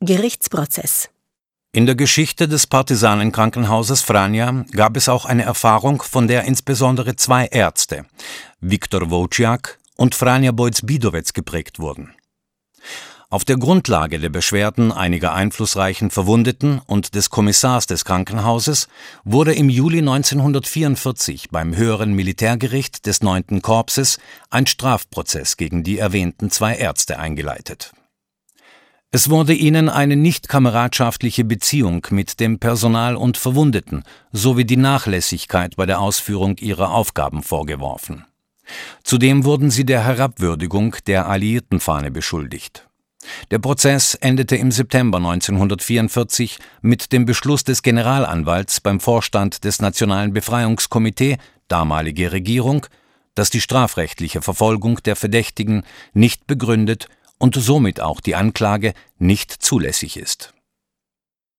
Gerichtsprozess. In der Geschichte des Partisanenkrankenhauses Franja gab es auch eine Erfahrung, von der insbesondere zwei Ärzte, Viktor Wojciak und Franja Bojc-Bidovec, geprägt wurden. Auf der Grundlage der Beschwerden einiger einflussreichen Verwundeten und des Kommissars des Krankenhauses wurde im Juli 1944 beim Höheren Militärgericht des 9. Korpses ein Strafprozess gegen die erwähnten zwei Ärzte eingeleitet. Es wurde ihnen eine nicht kameradschaftliche Beziehung mit dem Personal und Verwundeten sowie die Nachlässigkeit bei der Ausführung ihrer Aufgaben vorgeworfen. Zudem wurden sie der Herabwürdigung der Alliiertenfahne beschuldigt. Der Prozess endete im September 1944 mit dem Beschluss des Generalanwalts beim Vorstand des Nationalen Befreiungskomitee, damalige Regierung, dass die strafrechtliche Verfolgung der Verdächtigen nicht begründet und somit auch die Anklage nicht zulässig ist.